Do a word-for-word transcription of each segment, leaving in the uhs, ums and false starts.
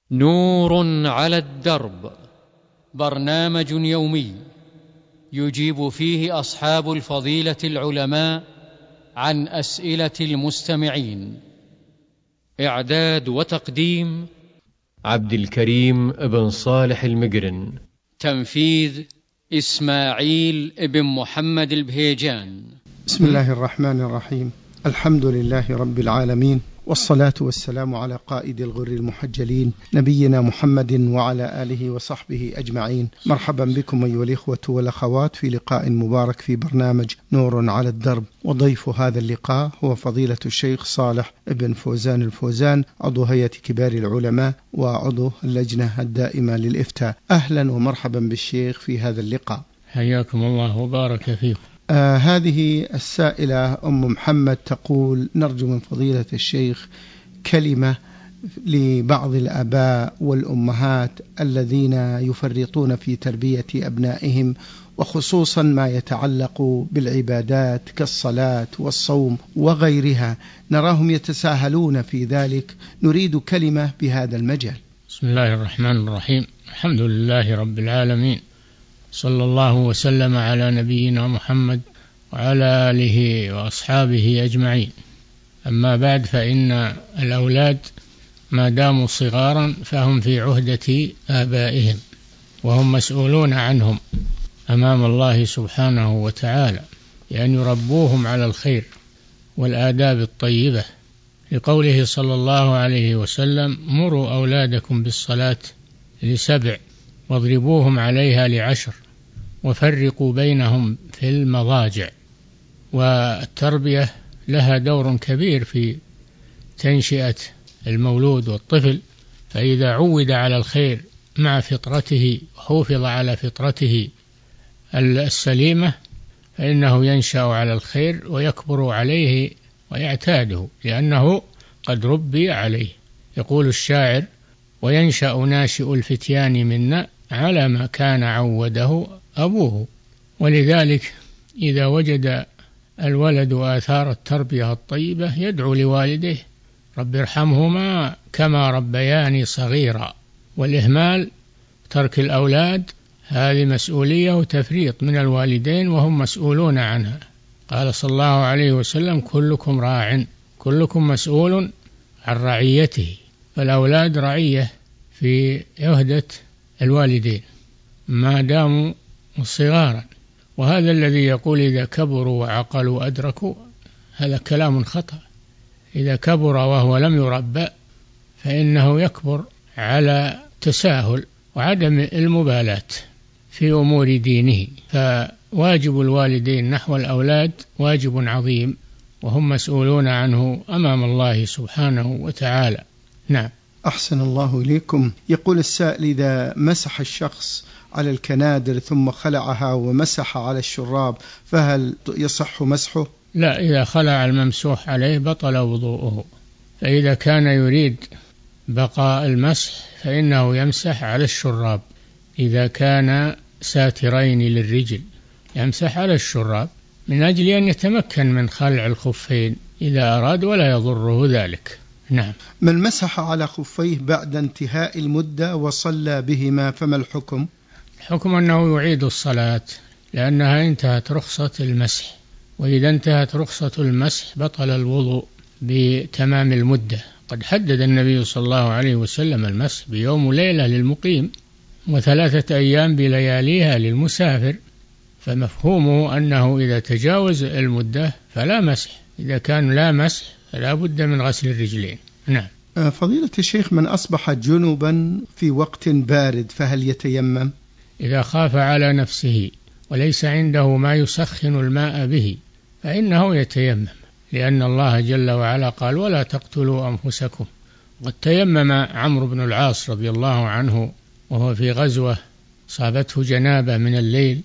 نور على الدرب، برنامج يومي يجيب فيه أصحاب الفضيلة العلماء عن أسئلة المستمعين. إعداد وتقديم عبد الكريم بن صالح المقرن. تنفيذ إسماعيل بن محمد البهيجان. بسم الله الرحمن الرحيم. الحمد لله رب العالمين، والصلاة والسلام على قائد الغر المحجلين نبينا محمد وعلى آله وصحبه أجمعين. مرحبا بكم أيها الإخوة والأخوات في لقاء مبارك في برنامج نور على الدرب، وضيف هذا اللقاء هو فضيلة الشيخ صالح بن فوزان الفوزان، عضو هيئة كبار العلماء وعضو اللجنة الدائمة للإفتاء. أهلا ومرحبا بالشيخ في هذا اللقاء. حياكم الله وبارك فيكم. آه هذه السائلة أم محمد تقول: نرجو من فضيلة الشيخ كلمة لبعض الآباء والأمهات الذين يفرطون في تربية أبنائهم، وخصوصا ما يتعلق بالعبادات كالصلاة والصوم وغيرها، نراهم يتساهلون في ذلك، نريد كلمة بهذا المجال. بسم الله الرحمن الرحيم. الحمد لله رب العالمين، صلى الله وسلم على نبينا محمد وعلى آله وأصحابه أجمعين. أما بعد، فإن الأولاد ما داموا صغارا فهم في عهدة آبائهم، وهم مسؤولون عنهم أمام الله سبحانه وتعالى، لأن يربوهم على الخير والآداب الطيبة، لقوله صلى الله عليه وسلم: مروا أولادكم بالصلاة لسبع واضربوهم عليها لعشر وفرقوا بينهم في المضاجع. والتربية لها دور كبير في تنشئة المولود والطفل، فإذا عود على الخير مع فطرته وحفظ على فطرته السليمة فإنه ينشأ على الخير ويكبر عليه ويعتاده، لأنه قد ربي عليه. يقول الشاعر: وينشأ ناشئ الفتيان منا على ما كان عوده أبوه. ولذلك إذا وجد الولد آثار التربية الطيبة يدعو لوالديه: رب ارحمهما كما ربياني صغيرا. والإهمال، ترك الأولاد، هذه مسؤولية وتفريط من الوالدين، وهم مسؤولون عنها. قال صلى الله عليه وسلم: كلكم راع كلكم مسؤول عن رعيته. فالأولاد رعية في عهدة الوالدين ما داموا صغارا. وهذا الذي يقول إذا كبروا وعقلوا أدركوا، هذا كلام خطأ. إذا كبر وهو لم يربى فإنه يكبر على تساهل وعدم المبالاة في أمور دينه. فواجب الوالدين نحو الأولاد واجب عظيم، وهم مسؤولون عنه أمام الله سبحانه وتعالى. نعم. أحسن الله إليكم. يقول السائل: إذا مسح الشخص على الكنادر ثم خلعها ومسح على الشراب فهل يصح مسحه؟ لا، إذا خلع الممسوح عليه بطل وضوءه. فإذا كان يريد بقاء المسح فإنه يمسح على الشراب. إذا كان ساترين للرجل يمسح على الشراب من أجل أن يتمكن من خلع الخفين إذا أراد، ولا يضره ذلك. نعم. من مسح على خفيه بعد انتهاء المدة وصلى بهما فما الحكم؟ الحكم أنه يعيد الصلاة، لأنها انتهت رخصة المسح، وإذا انتهت رخصة المسح بطل الوضوء بتمام المدة. قد حدد النبي صلى الله عليه وسلم المسح بيوم وليلة للمقيم، وثلاثة أيام بلياليها للمسافر، فمفهومه أنه إذا تجاوز المدة فلا مسح. إذا كان لا مسح فلا بد من غسل الرجلين. نعم. فضيلة الشيخ، من أصبح جنبا في وقت بارد فهل يتيمم؟ إذا خاف على نفسه وليس عنده ما يسخن الماء به فإنه يتيمم، لأن الله جل وعلا قال: ولا تقتلوا أنفسكم. قد تيمم عمرو بن العاص رضي الله عنه وهو في غزوة صابته جنابة من الليل،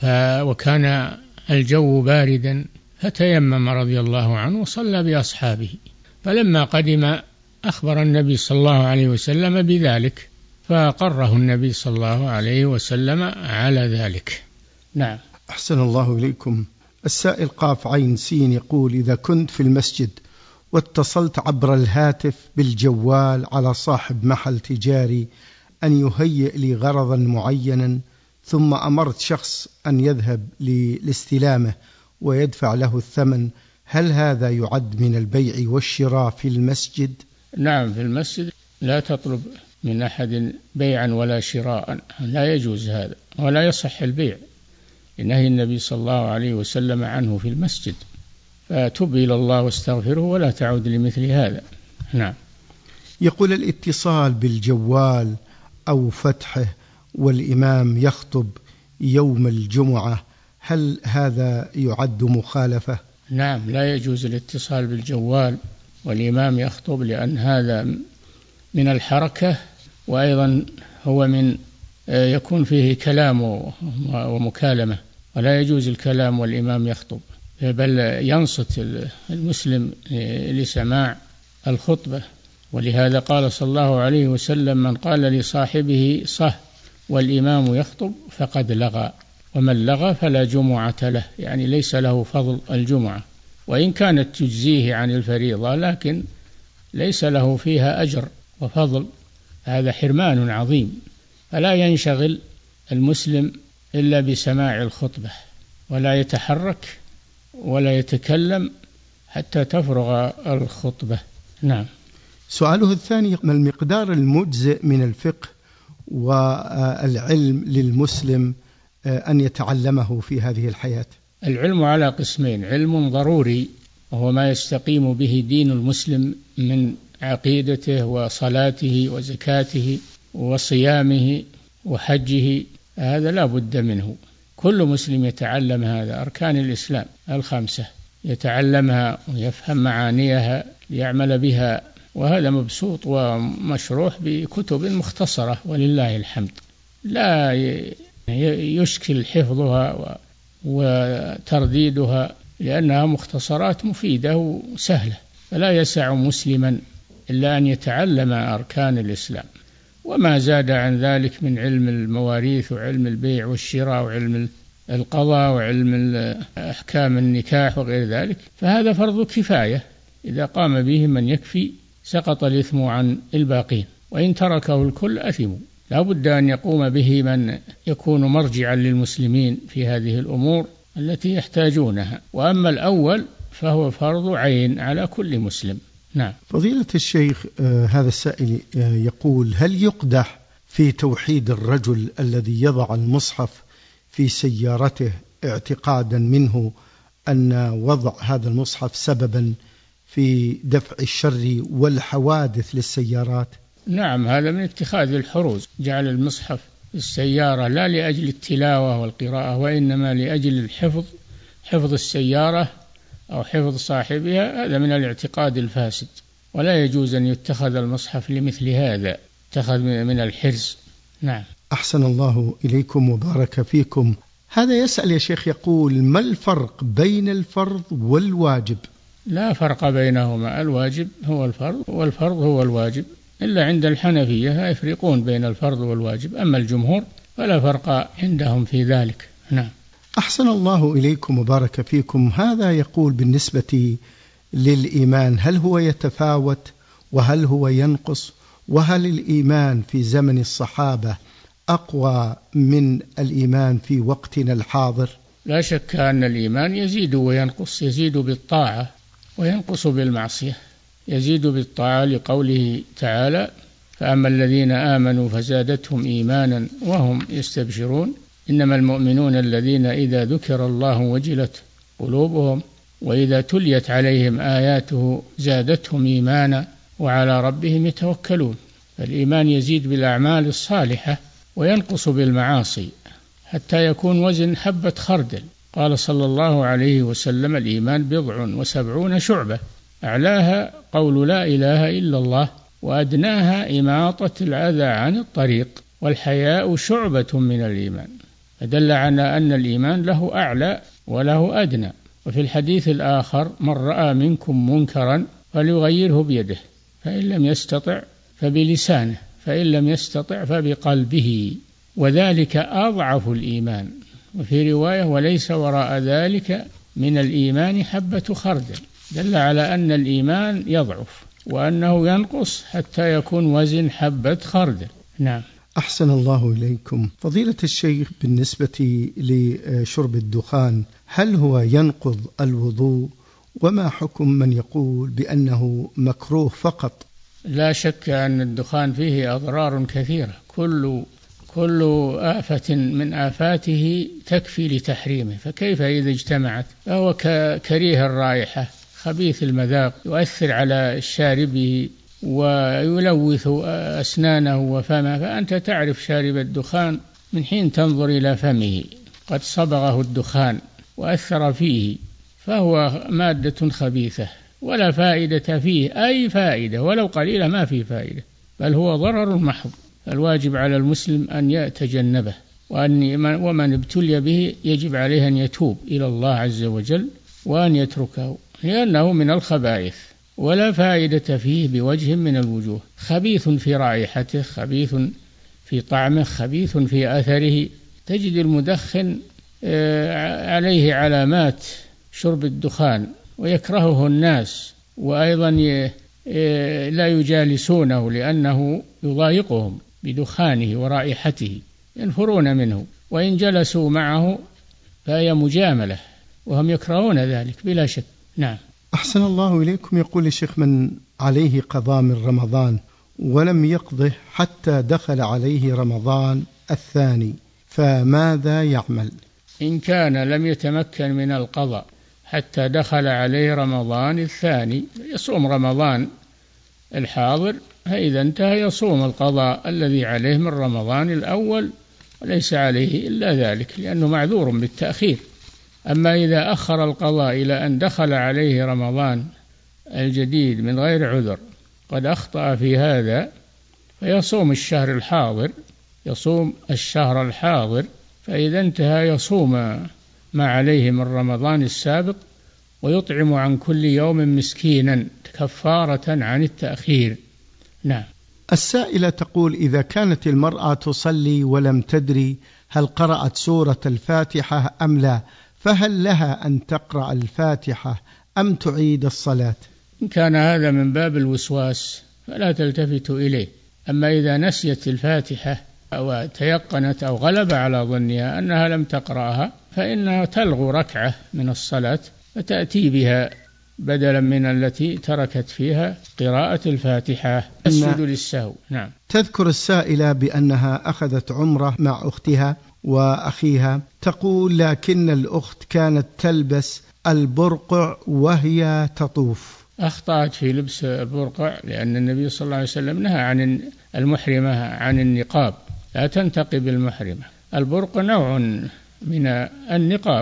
وكان الجو باردا، فتيمم رضي الله عنه وصلى بأصحابه. فلما قدم أخبر النبي صلى الله عليه وسلم بذلك، فأقره النبي صلى الله عليه وسلم على ذلك. نعم. أحسن الله إليكم. السائل قاف عين سين يقول: إذا كنت في المسجد واتصلت عبر الهاتف بالجوال على صاحب محل تجاري أن يهيئ لي غرضا معينا، ثم أمرت شخص أن يذهب لاستلامه ويدفع له الثمن، هل هذا يعد من البيع والشراء في المسجد؟ نعم، في المسجد لا تطلب من أحد بيعا ولا شراء، لا يجوز هذا ولا يصح البيع، نهي النبي صلى الله عليه وسلم عنه في المسجد، فتب إلى الله واستغفره ولا تعود لمثل هذا. نعم. يقول الاتصال بالجوال أو فتحه والإمام يخطب يوم الجمعة، هل هذا يعد مخالفة؟ نعم، لا يجوز الاتصال بالجوال والإمام يخطب، لأن هذا من الحركة، وأيضا هو من يكون فيه كلام ومكالمة، ولا يجوز الكلام والإمام يخطب، بل ينصت المسلم لسماع الخطبة. ولهذا قال صلى الله عليه وسلم: من قال لصاحبه صه والإمام يخطب فقد لغى، ومن لغى فلا جمعة له، يعني ليس له فضل الجمعة، وإن كانت تجزيه عن الفريضة لكن ليس له فيها أجر وفضل، هذا حرمان عظيم. فلا ينشغل المسلم إلا بسماع الخطبة، ولا يتحرك ولا يتكلم حتى تفرغ الخطبة. نعم. سؤاله الثاني: ما المقدار المجزئ من الفقه والعلم للمسلم أن يتعلمه في هذه الحياة؟ العلم على قسمين: علم ضروري وهو ما يستقيم به دين المسلم من عقيدته وصلاته وزكاته وصيامه وحجه، هذا لا بد منه، كل مسلم يتعلم هذا، أركان الإسلام الخمسة يتعلمها ويفهم معانيها ليعمل بها، وهذا مبسوط ومشروح بكتب مختصرة ولله الحمد، لا يشكل حفظها وترديدها لأنها مختصرات مفيدة وسهلة، فلا يسع مسلما إلا أن يتعلم أركان الإسلام، وما زاد عن ذلك من علم المواريث وعلم البيع والشراء وعلم القضاء وعلم أحكام النكاح وغير ذلك، فهذا فرض كفاية، إذا قام به من يكفي سقط الإثم عن الباقين، وإن تركه الكل أثموا. لا بد أن يقوم به من يكون مرجعا للمسلمين في هذه الأمور التي يحتاجونها، وأما الأول فهو فرض عين على كل مسلم. نعم. فضيلة الشيخ، آه هذا السائل آه يقول: هل يقدح في توحيد الرجل الذي يضع المصحف في سيارته اعتقادا منه أن وضع هذا المصحف سببا في دفع الشر والحوادث للسيارات؟ نعم، هذا من اتخاذ الحروز، جعل المصحف في السيارة لا لأجل التلاوة والقراءة، وإنما لأجل الحفظ، حفظ السيارة أو حفظ صاحبها، هذا من الاعتقاد الفاسد، ولا يجوز أن يتخذ المصحف لمثل هذا، اتخذ من الحرز. نعم. أحسن الله إليكم وبارك فيكم. هذا يسأل يا شيخ، يقول: ما الفرق بين الفرض والواجب؟ لا فرق بينهما، الواجب هو الفرض والفرض هو الواجب، إلا عند الحنفية يفرقون بين الفرض والواجب، أما الجمهور فلا فرق عندهم في ذلك. نعم. أحسن الله إليكم وبارك فيكم. هذا يقول: بالنسبة للإيمان، هل هو يتفاوت وهل هو ينقص؟ وهل الإيمان في زمن الصحابة أقوى من الإيمان في وقتنا الحاضر؟ لا شك أن الإيمان يزيد وينقص، يزيد بالطاعة وينقص بالمعصية. يزيد بالطاعة لقوله تعالى: فأما الذين آمنوا فزادتهم إيمانا وهم يستبشرون، إنما المؤمنون الذين إذا ذكر الله وجلت قلوبهم وإذا تليت عليهم آياته زادتهم إيمانا وعلى ربهم يتوكلون. فالإيمان يزيد بالأعمال الصالحة وينقص بالمعاصي حتى يكون وزن حبة خردل. قال صلى الله عليه وسلم: الإيمان بضع وسبعون شعبة، أعلاها قول لا إله إلا الله، وأدناها إماطة الأذى عن الطريق، والحياء شعبة من الإيمان. فدل على أن الإيمان له أعلى وله أدنى. وفي الحديث الآخر: من رأى منكم منكرا فليغيره بيده، فإن لم يستطع فبلسانه، فإن لم يستطع فبقلبه، وذلك أضعف الإيمان. وفي رواية: وليس وراء ذلك من الإيمان حبة خردل. دل على أن الإيمان يضعف وأنه ينقص حتى يكون وزن حبة خردل. نعم. أحسن الله إليكم فضيلة الشيخ، بالنسبة لشرب الدخان هل هو ينقض الوضوء؟ وما حكم من يقول بأنه مكروه فقط؟ لا شك أن الدخان فيه أضرار كثيرة، كل كل آفة من آفاته تكفي لتحريمه، فكيف إذا اجتمعت؟ فهو كريه الرائحة خبيث المذاق، يؤثر على شاربه ويلوث أسنانه وفمه، فأنت تعرف شارب الدخان من حين تنظر إلى فمه قد صبغه الدخان وأثر فيه، فهو مادة خبيثة ولا فائدة فيه، أي فائدة ولو قليلة ما فيه فائدة، بل هو ضرر محض. الواجب على المسلم أن يتجنبه، وأن ومن ابتلي به يجب عليه أن يتوب إلى الله عز وجل وأن يتركه، لأنه من الخبائث ولا فائدة فيه بوجه من الوجوه، خبيث في رائحته، خبيث في طعمه، خبيث في أثره. تجد المدخن عليه علامات شرب الدخان ويكرهه الناس، وأيضا لا يجالسونه لأنه يضايقهم بدخانه ورائحته، ينفرون منه، وإن جلسوا معه فهي مجاملة وهم يكرهون ذلك بلا شك. نعم. أحسن الله إليكم. يقول الشيخ من عليه قضاء من رمضان ولم يقضه حتى دخل عليه رمضان الثاني، فماذا يعمل؟ إن كان لم يتمكن من القضاء حتى دخل عليه رمضان الثاني يصوم رمضان الحاضر، فإذا انتهى يصوم القضاء الذي عليه من رمضان الأول وليس عليه إلا ذلك، لأنه معذور بالتأخير. أما إذا أخر القضاء إلى أن دخل عليه رمضان الجديد من غير عذر قد أخطأ في هذا، فيصوم الشهر الحاضر يصوم الشهر الحاضر فإذا انتهى يصوم ما عليه من رمضان السابق، ويطعم عن كل يوم مسكينا كفارة عن التأخير. نعم. السائلة تقول: إذا كانت المرأة تصلي ولم تدري هل قرأت سورة الفاتحة أم لا، فهل لها أن تقرأ الفاتحة أم تعيد الصلاة؟ إن كان هذا من باب الوسواس فلا تلتفت إليه، أما إذا نسيت الفاتحة أو تيقنت أو غلب على ظنها أنها لم تقرأها فإنها تلغو ركعة من الصلاة فتأتي بها بدلا من التي تركت فيها قراءة الفاتحة، تسجد للسهو. نعم. تذكر السائلة بأنها أخذت عمرة مع أختها وأخيها، تقول: لكن الأخت كانت تلبس البرقع وهي تطوف. أخطأت في لبس البرقع، لأن النبي صلى الله عليه وسلم نهى عن المحرمة عن النقاب، لا تنتقب المحرمة. البرقع نوع من النقاب،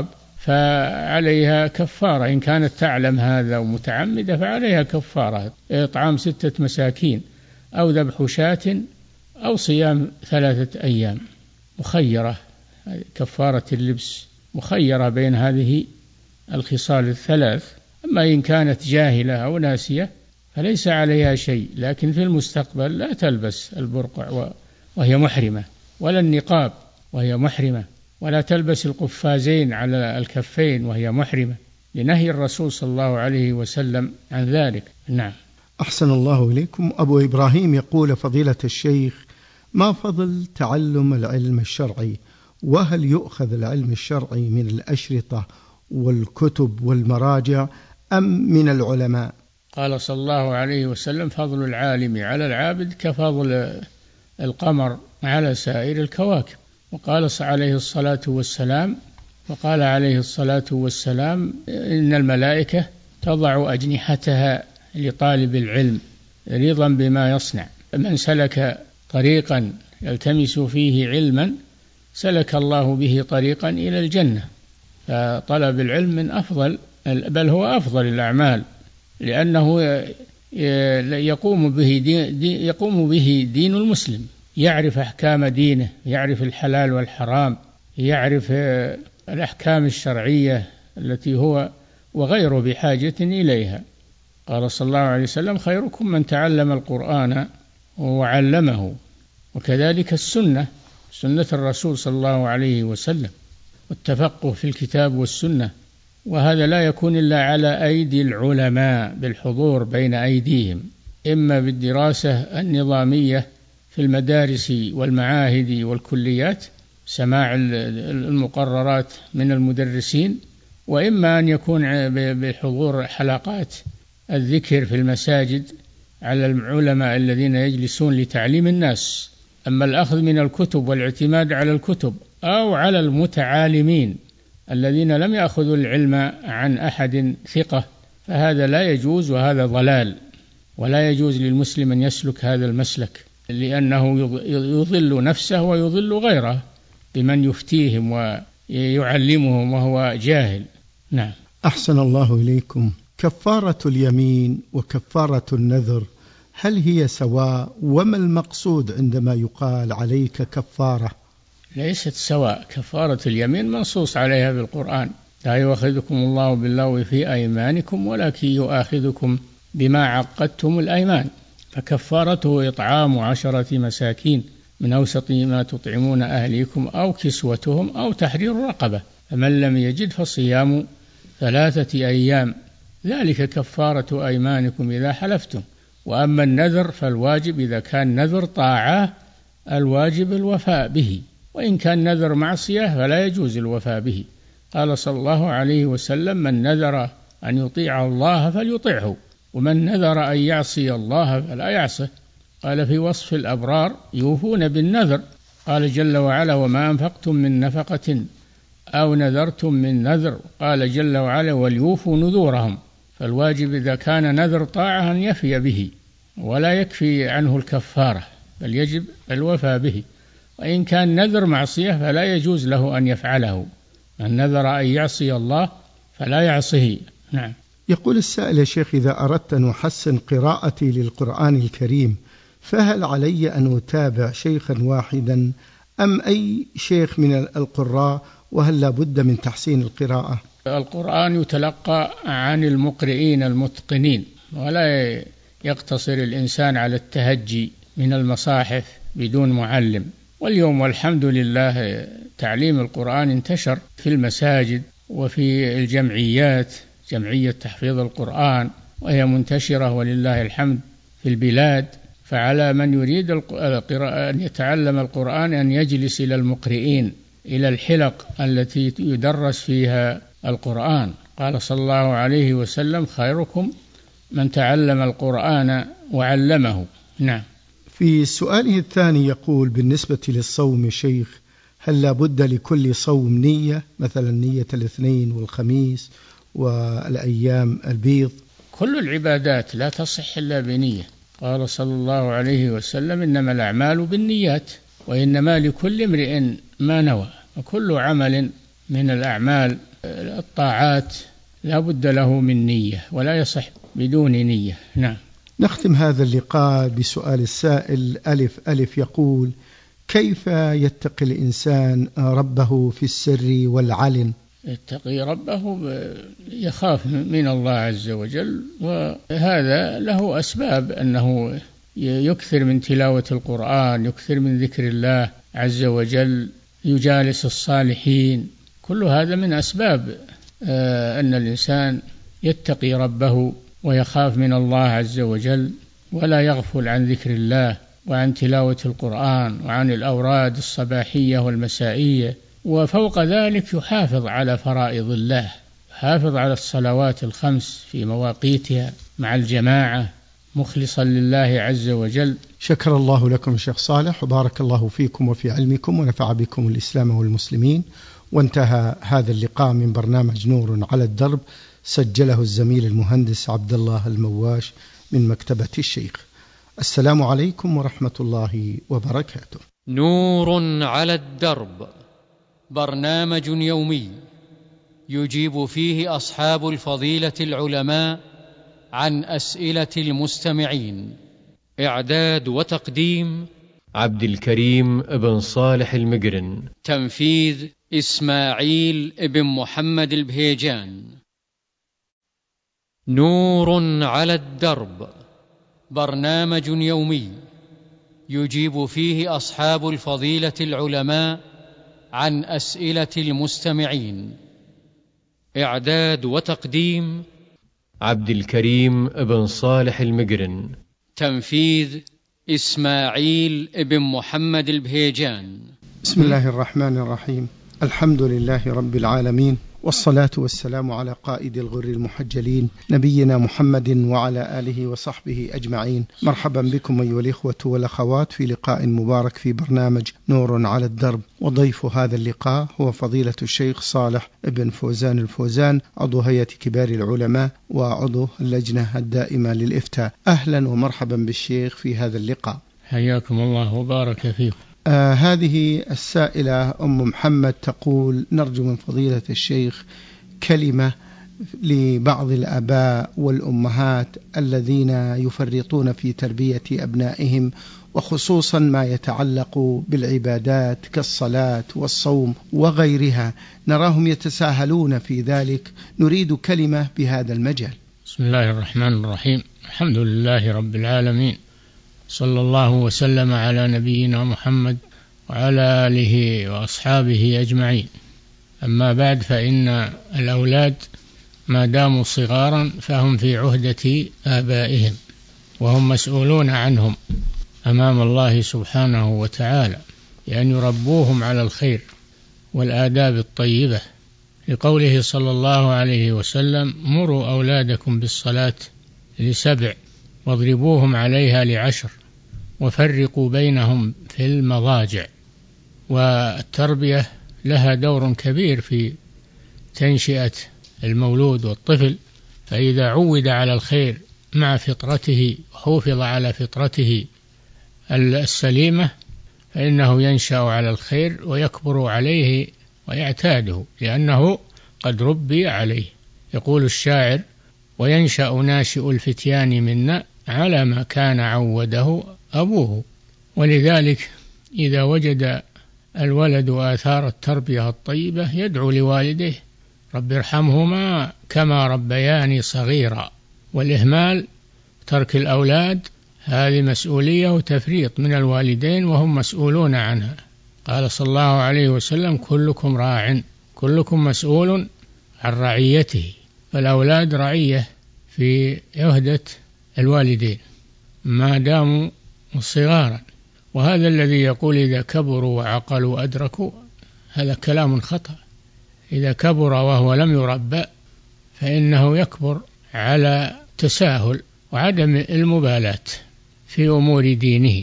فعليها كفارة إن كانت تعلم هذا ومتعمدة، فعليها كفارة إطعام ستة مساكين أو ذبح شاة أو صيام ثلاثة أيام، مخيرة. كفارة اللبس مخيرة بين هذه الخصال الثلاث. أما إن كانت جاهلة أو ناسية فليس عليها شيء، لكن في المستقبل لا تلبس البرقع وهي محرمة، ولا النقاب وهي محرمة، ولا تلبس القفازين على الكفين وهي محرمة، لنهي الرسول صلى الله عليه وسلم عن ذلك. نعم. أحسن الله إليكم. أبو إبراهيم يقول: فضيلة الشيخ، ما فضل تعلم العلم الشرعي؟ وهل يؤخذ العلم الشرعي من الأشرطة والكتب والمراجع أم من العلماء؟ قال صلى الله عليه وسلم: فضل العالم على العابد كفضل القمر على سائر الكواكب. وقال عليه الصلاة والسلام وقال عليه الصلاة والسلام: إن الملائكة تضع أجنحتها لطالب العلم رضا بما يصنع. من سلك طريقا يلتمس فيه علما سلك الله به طريقا إلى الجنة. فطلب العلم من أفضل، بل هو أفضل الأعمال، لأنه يقوم به دين يقوم به دين المسلم، يعرف أحكام دينه، يعرف الحلال والحرام، يعرف الأحكام الشرعية التي هو وغيره بحاجة إليها. قال صلى الله عليه وسلم: خيركم من تعلم القرآن وعلمه. وكذلك السنة، سنة الرسول صلى الله عليه وسلم، والتفقه في الكتاب والسنة وهذا لا يكون إلا على أيدي العلماء بالحضور بين أيديهم، إما بالدراسة النظامية في المدارس والمعاهد والكليات، سماع المقررات من المدرسين، وإما أن يكون بحضور حلقات الذكر في المساجد على العلماء الذين يجلسون لتعليم الناس. أما الأخذ من الكتب والاعتماد على الكتب أو على المتعالمين الذين لم يأخذوا العلم عن أحد ثقة فهذا لا يجوز، وهذا ضلال، ولا يجوز للمسلم أن يسلك هذا المسلك، لأنه يضل نفسه ويضل غيره بمن يفتيهم ويعلمهم وهو جاهل. نعم. أحسن الله إليكم. كفارة اليمين وكفارة النذر هل هي سواء؟ وما المقصود عندما يقال عليك كفارة؟ ليست سواء. كفارة اليمين منصوص عليها بالقرآن: لا يؤاخذكم الله باللغو في أيمانكم ولكن يؤاخذكم بما عقدتم الأيمان، فكفارته إطعام عشرة مساكين من أوسط ما تطعمون أهليكم أو كسوتهم أو تحرير رقبة، فمن لم يجد فصيام ثلاثة أيام، ذلك كفارة أيمانكم إذا حلفتم. وأما النذر فالواجب إذا كان نذر طاعة الواجب الوفاء به، وإن كان نذر معصية فلا يجوز الوفاء به. قال صلى الله عليه وسلم: من نذر أن يطيع الله فليطيعه، ومن نذر أن يعصي الله فلا يعصه. قال في وصف الأبرار: يوفون بالنذر. قال جل وعلا: وما أنفقتم من نفقة أو نذرتم من نذر. قال جل وعلا: وليوفوا نذورهم. فالواجب إذا كان نذر طاعة أن يفي به، ولا يكفي عنه الكفارة، بل يجب الوفاء به. وإن كان نذر معصية فلا يجوز له أن يفعله. من نذر أن يعصي الله فلا يعصيه. نعم. يقول السائل: يا شيخ، إذا أردت أن أحسن قراءتي للقرآن الكريم فهل علي أن أتابع شيخا واحدا أم أي شيخ من القراء، وهل لا بد من تحسين القراءة؟ القرآن يتلقى عن المقرئين المتقنين، ولا يقتصر الإنسان على التهجي من المصاحف بدون معلم. واليوم والحمد لله تعليم القرآن انتشر في المساجد وفي الجمعيات، جمعية تحفيظ القرآن، وهي منتشرة ولله الحمد في البلاد. فعلى من يريد أن يتعلم القرآن أن يجلس إلى المقرئين، إلى الحلق التي يدرس فيها القرآن. قال صلى الله عليه وسلم: خيركم من تعلم القرآن وعلمه. نعم. في سؤاله الثاني يقول: بالنسبة للصوم شيخ، هل لا بد لكل صوم نية، مثلا نية الاثنين والخميس والأيام البيض؟ كل العبادات لا تصح إلا بنية. قال صلى الله عليه وسلم: إنما الأعمال بالنيات وإنما لكل امرئ ما نوى. وكل عمل من الأعمال الطاعات لا بد له من نية، ولا يصح بدون نية. نعم. نختم هذا اللقاء بسؤال السائل ألف ألف يقول: كيف يتقي الإنسان ربه في السر والعلن؟ يتقي ربه يخاف من الله عز وجل، وهذا له أسباب، أنه يكثر من تلاوة القرآن، يكثر من ذكر الله عز وجل، يجالس الصالحين. كل هذا من أسباب أن الإنسان يتقي ربه ويخاف من الله عز وجل، ولا يغفل عن ذكر الله وعن تلاوة القرآن وعن الأوراد الصباحية والمسائية. وفوق ذلك يحافظ على فرائض الله، يحافظ على الصلوات الخمس في مواقيتها مع الجماعة مخلصا لله عز وجل. شكر الله لكم شيخ صالح، وبارك الله فيكم وفي علمكم، ونفع بكم الإسلام والمسلمين. وانتهى هذا اللقاء من برنامج نور على الدرب، سجله الزميل المهندس عبد الله المواش من مكتبة الشيخ. السلام عليكم ورحمة الله وبركاته. نور على الدرب، برنامج يومي يجيب فيه أصحاب الفضيلة العلماء عن أسئلة المستمعين. إعداد وتقديم عبد الكريم بن صالح المقرن. تنفيذ إسماعيل بن محمد البهيجان. نور على الدرب، برنامج يومي يجيب فيه أصحاب الفضيلة العلماء عن أسئلة المستمعين. إعداد وتقديم عبد الكريم بن صالح المقرن. تنفيذ إسماعيل بن محمد البهيجان. بسم الله الرحمن الرحيم. الحمد لله رب العالمين، والصلاة والسلام على قائد الغر المحجلين نبينا محمد وعلى آله وصحبه أجمعين. مرحبا بكم أيها الإخوة والأخوات في لقاء مبارك في برنامج نور على الدرب، وضيف هذا اللقاء هو فضيلة الشيخ صالح بن فوزان الفوزان، عضو هيئة كبار العلماء وعضو اللجنة الدائمة للإفتاء. أهلا ومرحبا بالشيخ في هذا اللقاء. حياكم الله وبارك فيكم. آه هذه السائلة أم محمد تقول: نرجو من فضيلة الشيخ كلمة لبعض الآباء والأمهات الذين يفرطون في تربية أبنائهم، وخصوصا ما يتعلق بالعبادات كالصلاة والصوم وغيرها، نراهم يتساهلون في ذلك، نريد كلمة بهذا المجال. بسم الله الرحمن الرحيم. الحمد لله رب العالمين، صلى الله وسلم على نبينا محمد وعلى آله وأصحابه أجمعين. أما بعد، فإن الأولاد ما داموا صغارا فهم في عهدة آبائهم، وهم مسؤولون عنهم أمام الله سبحانه وتعالى، لأن يربوهم على الخير والآداب الطيبة، لقوله صلى الله عليه وسلم: مروا أولادكم بالصلاة لسبع واضربوهم عليها لعشر وفرقوا بينهم في المضاجع. والتربية لها دور كبير في تنشئة المولود والطفل، فإذا عود على الخير مع فطرته وحفظ على فطرته السليمة فإنه ينشأ على الخير ويكبر عليه ويعتاده، لأنه قد ربي عليه. يقول الشاعر: وينشأ ناشئ الفتيان منا على ما كان عوده أبوه. ولذلك إذا وجد الولد آثار التربية الطيبة يدعو لوالديه: رب ارحمهما كما ربياني صغيرا. والإهمال، ترك الأولاد، هذه مسؤولية وتفريط من الوالدين، وهم مسؤولون عنها. قال صلى الله عليه وسلم: كلكم راع كلكم مسؤول عن رعيته. فالأولاد رعية في عهدة الوالدين ما داموا صغارا. وهذا الذي يقول إذا كبروا وعقلوا أدركوا، هذا كلام خطأ. إذا كبر وهو لم يربى فإنه يكبر على تساهل وعدم المبالاة في أمور دينه.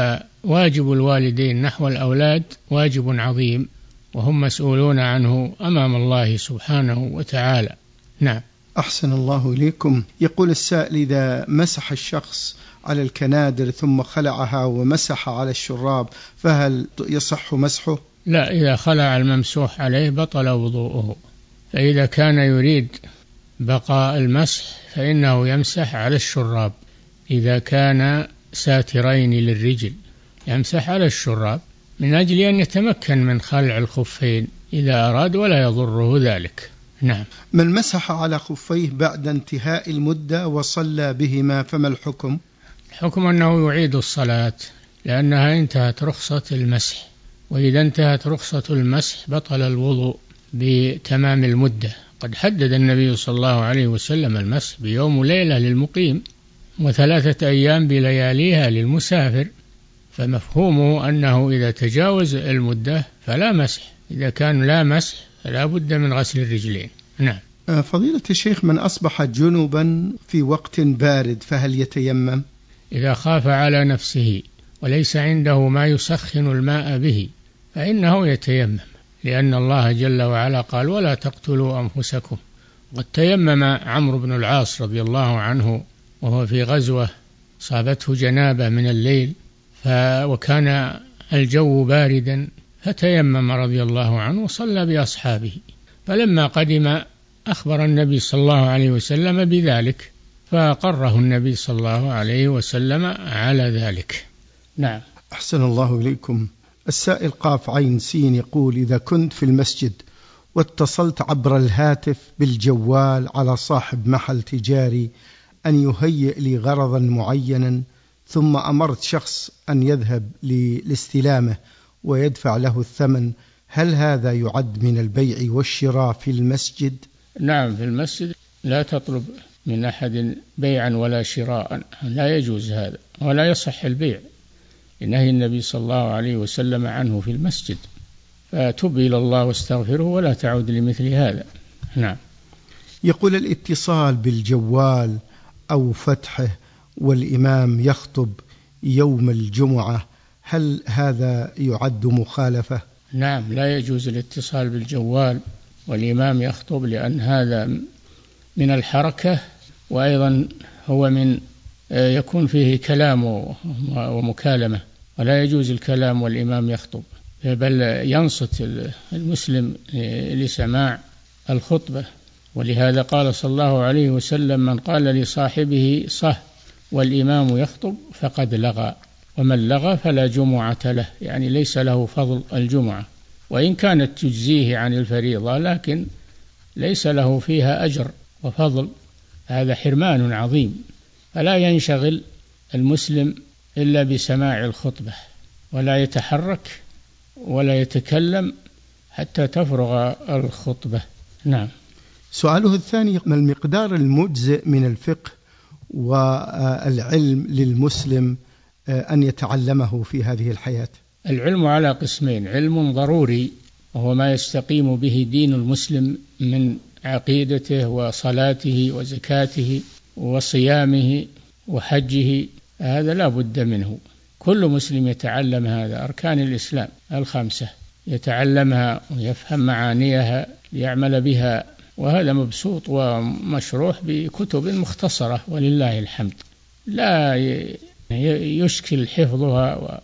فواجب الوالدين نحو الأولاد واجب عظيم، وهم مسؤولون عنه أمام الله سبحانه وتعالى. نعم. أحسن الله إليكم. يقول السائل: إذا مسح الشخص على الكنادر ثم خلعها ومسح على الشراب فهل يصح مسحه؟ لا، إذا خلع الممسوح عليه بطل وضوءه. فإذا كان يريد بقاء المسح فإنه يمسح على الشراب. إذا كان ساترين للرجل يمسح على الشراب من أجل أن يتمكن من خلع الخفين إذا أراد، ولا يضره ذلك. نعم. من مسح على خفيه بعد انتهاء المدة وصلى بهما فما الحكم؟ الحكم أنه يعيد الصلاة، لأنها انتهت رخصة المسح، وإذا انتهت رخصة المسح بطل الوضوء بتمام المدة. قد حدد النبي صلى الله عليه وسلم المسح بيوم وليلة للمقيم، وثلاثة أيام بلياليها للمسافر، فمفهومه أنه إذا تجاوز المدة فلا مسح. إذا كان لا مسح فلا بد من غسل الرجلين. نعم. فضيلة الشيخ، من أصبح جنبا في وقت بارد فهل يتيمم؟ إذا خاف على نفسه وليس عنده ما يسخن الماء به فإنه يتيمم، لأن الله جل وعلا قال: ولا تقتلوا أنفسكم. قد تيمم عمرو بن العاص رضي الله عنه وهو في غزوة صابته جنابة من الليل، وكان الجو باردا، فتيمم رضي الله عنه وصلى بأصحابه. فلما قدم أخبر النبي صلى الله عليه وسلم بذلك، فأقره النبي صلى الله عليه وسلم على ذلك. نعم. أحسن الله إليكم. السائل قاف عين سين يقول: إذا كنت في المسجد واتصلت عبر الهاتف بالجوال على صاحب محل تجاري أن يهيئ لي غرضا معينا، ثم أمرت شخص أن يذهب لاستلامه ويدفع له الثمن، هل هذا يعد من البيع والشراء في المسجد؟ نعم، في المسجد لا تطلب من أحد بيعا ولا شراء، لا يجوز هذا ولا يصح البيع، نهي النبي صلى الله عليه وسلم عنه في المسجد. فتب إلى الله واستغفره ولا تعود لمثل هذا. نعم. يقول الاتصال بالجوال أو فتحه والإمام يخطب يوم الجمعة، هل هذا يعد مخالفة؟ نعم، لا يجوز الاتصال بالجوال والإمام يخطب، لأن هذا من الحركة، وأيضا هو من يكون فيه كلام ومكالمة، ولا يجوز الكلام والإمام يخطب، بل ينصت المسلم لسماع الخطبة. ولهذا قال صلى الله عليه وسلم: من قال لصاحبه صه والإمام يخطب فقد لغى، ومن لغى فلا جمعة له، يعني ليس له فضل الجمعة، وإن كانت تجزيه عن الفريضة لكن ليس له فيها أجر وفضل، هذا حرمان عظيم. فلا ينشغل المسلم إلا بسماع الخطبة، ولا يتحرك ولا يتكلم حتى تفرغ الخطبة. نعم. سؤاله الثاني: ما المقدار المجزئ من الفقه والعلم للمسلم أن يتعلمه في هذه الحياة؟ العلم على قسمين: علم ضروري وهو ما يستقيم به دين المسلم من عقيدته وصلاته وزكاته وصيامه وحجه، هذا لا بد منه، كل مسلم يتعلم هذا، أركان الإسلام الخمسة يتعلمها ويفهم معانيها ليعمل بها، وهذا مبسوط ومشروح بكتب مختصرة ولله الحمد، لا يشكل حفظها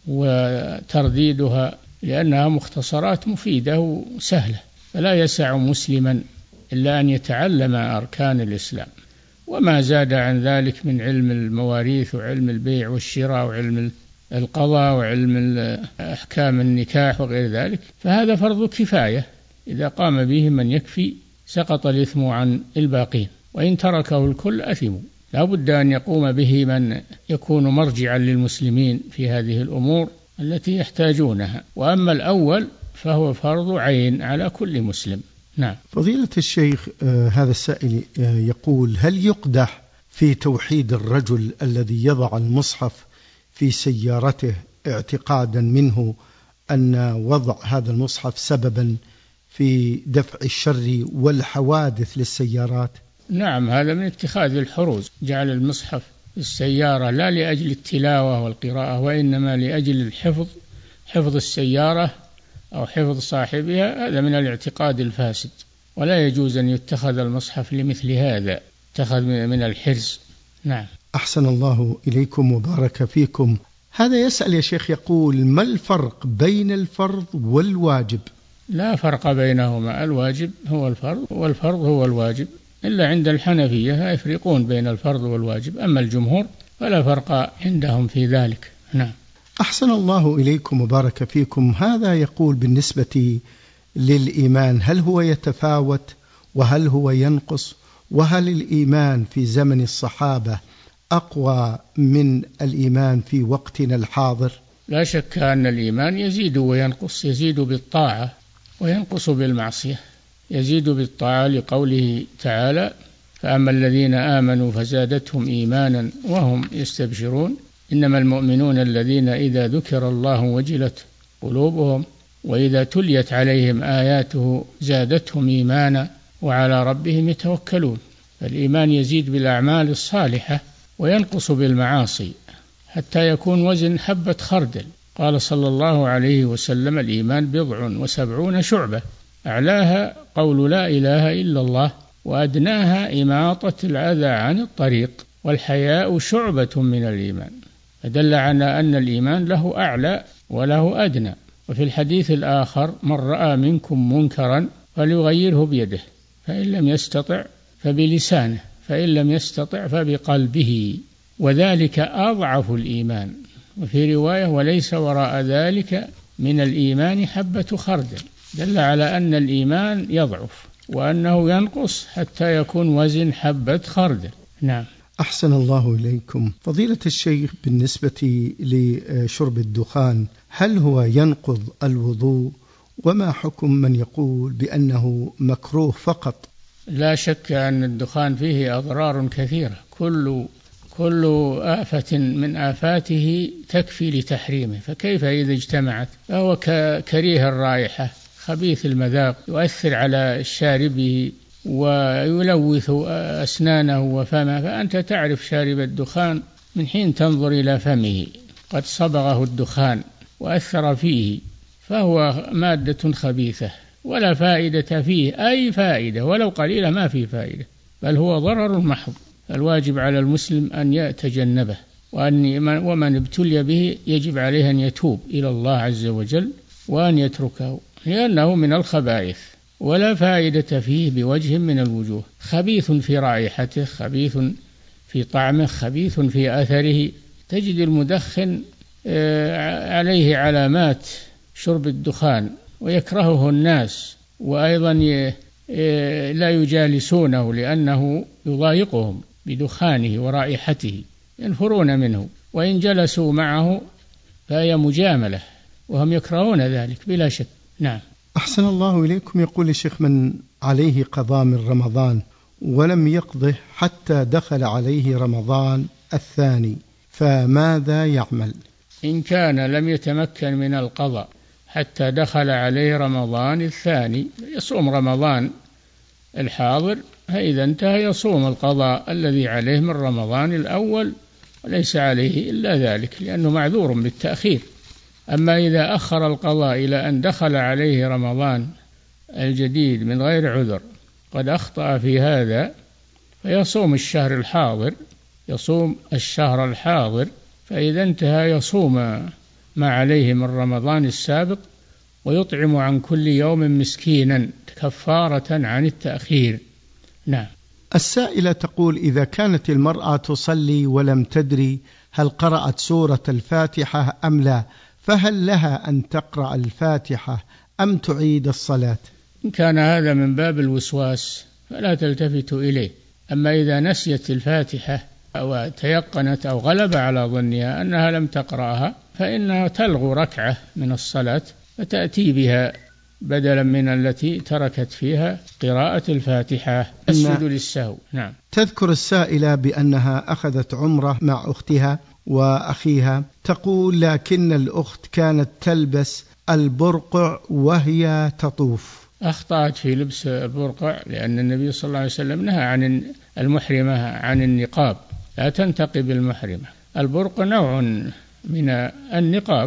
وترديدها لأنها مختصرات مفيدة وسهلة، فلا يسع مسلما إلا أن يتعلم أركان الإسلام، وما زاد عن ذلك من علم المواريث وعلم البيع والشراء وعلم القضاء وعلم أحكام النكاح وغير ذلك، فهذا فرض كفاية، إذا قام به من يكفي سقط الإثم عن الباقين، وإن تركه الكل أثموا. لا بد أن يقوم به من يكون مرجعا للمسلمين في هذه الأمور التي يحتاجونها، وأما الأول فهو فرض عين على كل مسلم. نعم. فضيلة الشيخ، آه هذا السائل آه يقول: هل يقدح في توحيد الرجل الذي يضع المصحف في سيارته اعتقادا منه أن وضع هذا المصحف سببا في دفع الشر والحوادث للسيارات؟ نعم، هذا من اتخاذ الحروز، جعل المصحف في السيارة لا لأجل التلاوة والقراءة، وإنما لأجل الحفظ، حفظ السيارة أو حفظ صاحبها، هذا من الاعتقاد الفاسد، ولا يجوز أن يتخذ المصحف لمثل هذا، اتخذ من الحرز. نعم. أحسن الله إليكم وبارك فيكم. هذا يسأل يا شيخ، يقول: ما الفرق بين الفرض والواجب؟ لا فرق بينهما، الواجب هو الفرض والفرض هو الواجب، إلا عند الحنفية يفرقون بين الفرض والواجب، أما الجمهور فلا فرق عندهم في ذلك. نعم. أحسن الله إليكم وبارك فيكم. هذا يقول: بالنسبة للإيمان، هل هو يتفاوت وهل هو ينقص؟ وهل الإيمان في زمن الصحابة أقوى من الإيمان في وقتنا الحاضر؟ لا شك أن الإيمان يزيد وينقص، يزيد بالطاعة وينقص بالمعصية. يزيد بالطاعة لقوله تعالى: فأما الذين آمنوا فزادتهم إيمانا وهم يستبشرون، إنما المؤمنون الذين إذا ذكر الله وجلت قلوبهم وإذا تليت عليهم آياته زادتهم إيمانا وعلى ربهم يتوكلون. فالإيمان يزيد بالأعمال الصالحة وينقص بالمعاصي حتى يكون وزن حبة خردل. قال صلى الله عليه وسلم: الإيمان بضع وسبعون شعبة، أعلاها قول لا إله إلا الله، وأدناها إماطة الأذى عن الطريق، والحياء شعبة من الإيمان. فدل على أن الإيمان له أعلى وله أدنى. وفي الحديث الآخر: من رأى منكم منكرا فليغيره بيده، فإن لم يستطع فبلسانه، فإن لم يستطع فبقلبه، وذلك أضعف الإيمان. وفي رواية: وليس وراء ذلك من الإيمان حبة خردل. دل على أن الإيمان يضعف وأنه ينقص حتى يكون وزن حبة خردل. نعم. أحسن الله إليكم. فضيلة الشيخ، بالنسبة لشرب الدخان، هل هو ينقض الوضوء؟ وما حكم من يقول بأنه مكروه فقط لا شك أن الدخان فيه أضرار كثيرة، كل كل آفة من آفاته تكفي لتحريمه، فكيف إذا اجتمعت؟ فهو كريه الرائحة خبيث المذاق، يؤثر على شاربه ويلوث أسنانه وفمه، فأنت تعرف شارب الدخان من حين تنظر إلى فمه قد صبغه الدخان وأثر فيه، فهو مادة خبيثة ولا فائدة فيه، أي فائدة ولو قليلة ما فيه فائدة، بل هو ضرر محض. الواجب على المسلم أن يتجنبه، وأن ومن ابتلي به يجب عليه أن يتوب إلى الله عز وجل وأن يتركه، لأنه من الخبائث ولا فائدة فيه بوجه من الوجوه، خبيث في رائحته، خبيث في طعمه، خبيث في أثره. تجد المدخن عليه علامات شرب الدخان ويكرهه الناس، وأيضا لا يجالسونه لأنه يضايقهم بدخانه ورائحته، ينفرون منه، وإن جلسوا معه فهي مجاملة، وهم يكرهون ذلك بلا شك. نعم. أحسن الله إليكم. يقول الشيخ من عليه قضاء من رمضان ولم يقضه حتى دخل عليه رمضان الثاني، فماذا يعمل؟ إن كان لم يتمكن من القضاء حتى دخل عليه رمضان الثاني يصوم رمضان الحاضر، فإذا انتهى يصوم القضاء الذي عليه من رمضان الأول، وليس عليه إلا ذلك لأنه معذور بالتأخير. أما إذا أخر القضاء إلى أن دخل عليه رمضان الجديد من غير عذر قد أخطأ في هذا، فيصوم الشهر الحاضر يصوم الشهر الحاضر فإذا انتهى يصوم ما عليه من رمضان السابق، ويطعم عن كل يوم مسكينا كفارة عن التأخير. نعم. السائلة تقول: إذا كانت المرأة تصلي ولم تدري هل قرأت سورة الفاتحة أم لا، فهل لها أن تقرأ الفاتحة أم تعيد الصلاة؟ إن كان هذا من باب الوسواس فلا تلتفت إليه، أما إذا نسيت الفاتحة أو تيقنت أو غلب على ظنها أنها لم تقرأها فإنها تلغو ركعة من الصلاة فتأتي بها بدلا من التي تركت فيها قراءة الفاتحة، تسجد للسهو. نعم. تذكر السائلة بأنها أخذت عمرة مع أختها وأخيها، تقول: لكن الأخت كانت تلبس البرقع وهي تطوف. أخطأت في لبس البرقع لأن النبي صلى الله عليه وسلم نهى عن المحرمة عن النقاب، لا تنتقب المحرمة. البرقع نوع من النقاب،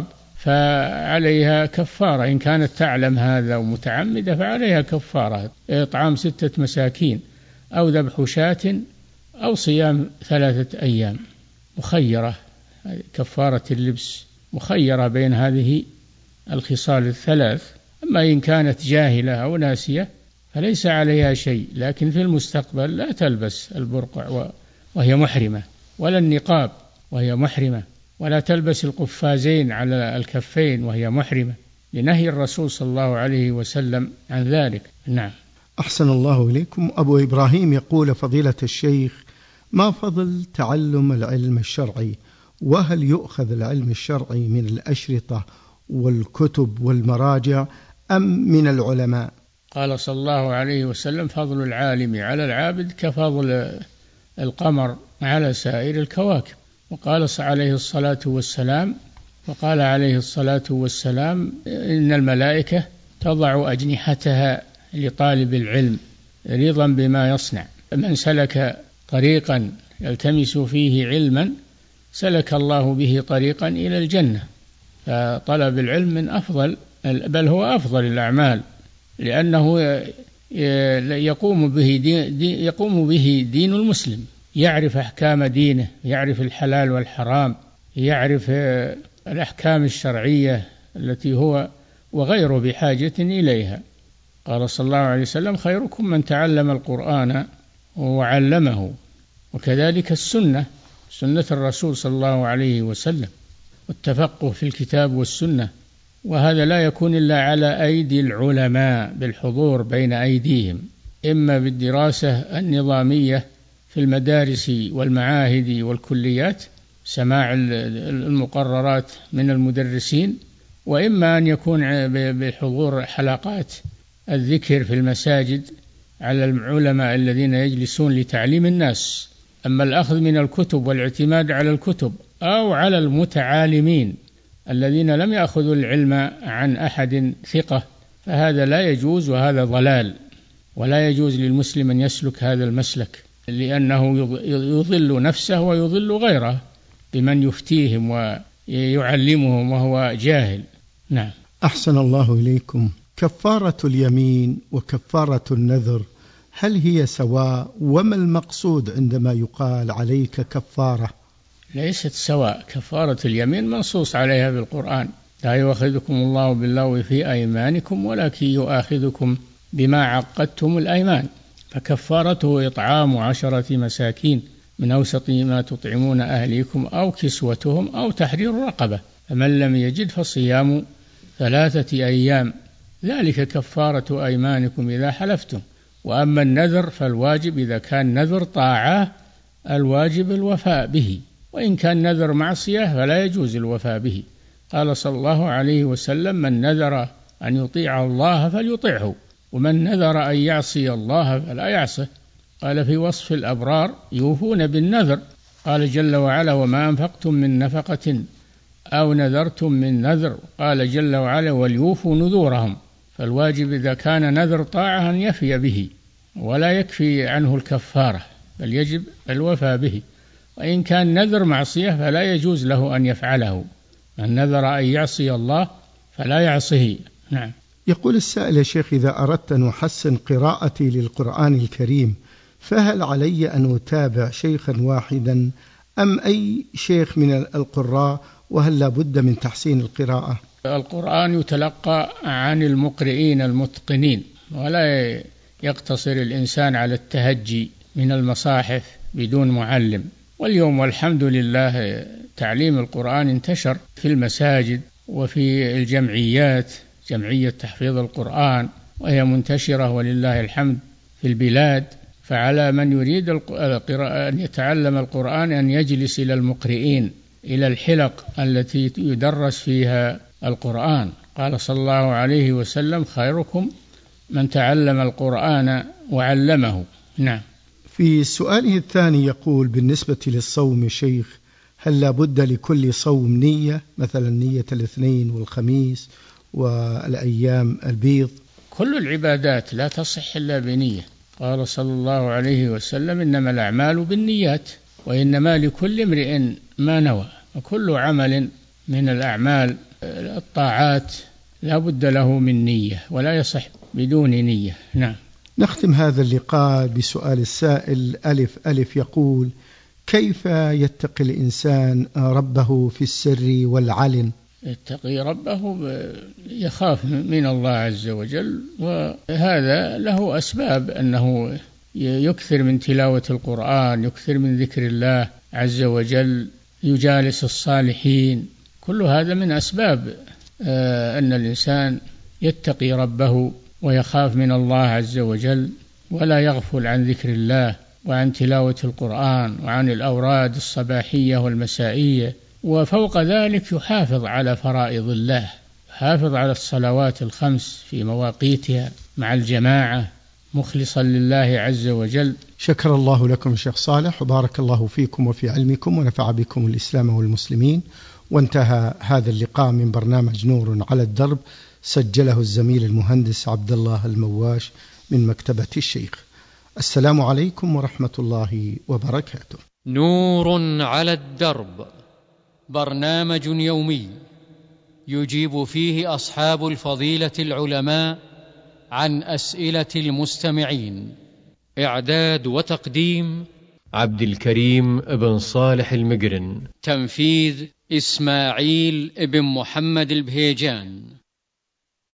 فعليها كفارة إن كانت تعلم هذا ومتعمدة، فعليها كفارة إطعام ستة مساكين أو ذبح شاة أو صيام ثلاثة أيام، مخيرة. كفارة اللبس مخيرة بين هذه الخصال الثلاث. أما إن كانت جاهلة أو ناسية فليس عليها شيء، لكن في المستقبل لا تلبس البرقع وهي محرمة، ولا النقاب وهي محرمة، ولا تلبس القفازين على الكفين وهي محرمة، لنهي الرسول صلى الله عليه وسلم عن ذلك. نعم. أحسن الله إليكم. أبو إبراهيم يقول: فضيلة الشيخ، ما فضل تعلم العلم الشرعي؟ وهل يؤخذ العلم الشرعي من الأشرطة والكتب والمراجع أم من العلماء؟ قال صلى الله عليه وسلم: فضل العالم على العابد كفضل القمر على سائر الكواكب. وقال عليه الصلاة والسلام وقال عليه الصلاة والسلام إن الملائكة تضع أجنحتها لطالب العلم رضا بما يصنع. من سلك طريقا يلتمس فيه علما سلك الله به طريقا إلى الجنة. فطلب العلم من أفضل، بل هو أفضل الأعمال، لأنه يقوم به دين, يقوم به دين المسلم، يعرف أحكام دينه، يعرف الحلال والحرام، يعرف الأحكام الشرعية التي هو وغيره بحاجة إليها. قال صلى الله عليه وسلم: خيركم من تعلم القرآن وعلمه. وكذلك السنة، سنة الرسول صلى الله عليه وسلم، والتفقه في الكتاب والسنة. وهذا لا يكون إلا على أيدي العلماء بالحضور بين أيديهم، إما بالدراسة النظامية في المدارس والمعاهد والكليات، سماع المقررات من المدرسين، وإما أن يكون بحضور حلقات الذكر في المساجد على العلماء الذين يجلسون لتعليم الناس. أما الأخذ من الكتب والاعتماد على الكتب أو على المتعالمين الذين لم يأخذوا العلم عن أحد ثقة فهذا لا يجوز، وهذا ضلال، ولا يجوز للمسلم أن يسلك هذا المسلك، لأنه يضل نفسه ويضل غيره بمن يفتيهم ويعلمهم وهو جاهل. نعم. أحسن الله إليكم. كفارة اليمين وكفارة النذر هل هي سواء؟ وما المقصود عندما يقال عليك كفارة؟ ليست سواء. كفارة اليمين منصوص عليها بالقرآن: لا يؤاخذكم الله باللغو في أيمانكم ولكن يؤاخذكم بما عقدتم الأيمان، فكفارته إطعام عشرة مساكين من أوسط ما تطعمون أهليكم أو كسوتهم أو تحرير رقبة، فمن لم يجد فصيام ثلاثة أيام، ذلك كفارة أيمانكم إذا حلفتم. وأما النذر فالواجب إذا كان نذر طاعة الواجب الوفاء به، وإن كان نذر معصية فلا يجوز الوفاء به. قال صلى الله عليه وسلم: من نذر أن يطيع الله فليطيعه، ومن نذر أن يعصي الله فلا يعصه. قال في وصف الأبرار: يوفون بالنذر. قال جل وعلا: وما أنفقتم من نفقة أو نذرتم من نذر. قال جل وعلا: وليوفوا نذورهم. فالواجب إذا كان نذر طاعة أن يفي به، ولا يكفي عنه الكفارة، بل يجب الوفاء به. وإن كان نذر معصية فلا يجوز له أن يفعله. من نذر أن يعصي الله فلا يعصيه. نعم. يقول السائل: يا شيخ، إذا أردت أن أحسن قراءتي للقرآن الكريم فهل علي أن أتابع شيخا واحدا أم أي شيخ من القراء، وهل لا بد من تحسين القراءة؟ القرآن يتلقى عن المقرئين المتقنين، ولا يقتصر الإنسان على التهجي من المصاحف بدون معلم. واليوم والحمد لله تعليم القرآن انتشر في المساجد وفي الجمعيات، جمعية تحفيظ القرآن، وهي منتشرة ولله الحمد في البلاد. فعلى من يريد القراءة أن يتعلم القرآن أن يجلس إلى المقرئين، إلى الحلق التي يدرس فيها القرآن. قال صلى الله عليه وسلم: خيركم من تعلم القرآن وعلمه. نعم. في سؤاله الثاني يقول: بالنسبة للصوم يا شيخ، هل لا بد لكل صوم نية، مثلا نية الاثنين والخميس والأيام البيض؟ كل العبادات لا تصح إلا بنية. قال صلى الله عليه وسلم: إنما الأعمال بالنيات وإنما لكل امرئ ما نوى. وكل عمل من الأعمال الطاعات لا بد له من نية، ولا يصح بدون نية. نعم. نختم هذا اللقاء بسؤال السائل ألف ألف يقول: كيف يتقي الإنسان ربه في السر والعلن؟ يتقي ربه يخاف من الله عز وجل، وهذا له أسباب، أنه يكثر من تلاوة القرآن، يكثر من ذكر الله عز وجل، يجالس الصالحين. كل هذا من أسباب أن الإنسان يتقي ربه ويخاف من الله عز وجل، ولا يغفل عن ذكر الله وعن تلاوة القرآن وعن الأوراد الصباحية والمسائية. وفوق ذلك يحافظ على فرائض الله، يحافظ على الصلوات الخمس في مواقيتها مع الجماعة مخلصا لله عز وجل. شكر الله لكم شيخ صالح، وبارك الله فيكم وفي علمكم، ونفع بكم الإسلام والمسلمين. وانتهى هذا اللقاء من برنامج نور على الدرب، سجله الزميل المهندس عبد الله المواش من مكتبة الشيخ. السلام عليكم ورحمة الله وبركاته. نور على الدرب، برنامج يومي يجيب فيه أصحاب الفضيلة العلماء عن أسئلة المستمعين. إعداد وتقديم عبد الكريم بن صالح المقرن. تنفيذ إسماعيل بن محمد البهيجان.